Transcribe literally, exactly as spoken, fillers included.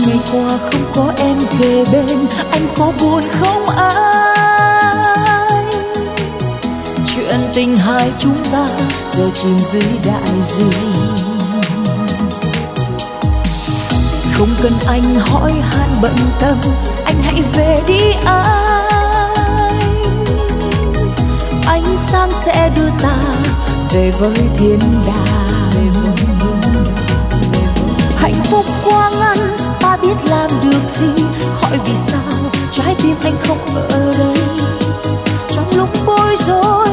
ngày qua không có em kề bên, anh có buồn không anh? Chuyện tình hai chúng ta giờ chìm dưới đại dương. Không cần anh hỏi han bận tâm, anh hãy về đi anh. Ánh sáng sẽ đưa ta về với thiên đàng. Hạnh phúc quá ngắn, ta biết làm được gì? Hỏi vì sao trái tim anh không ở đây trong lúc bối rối.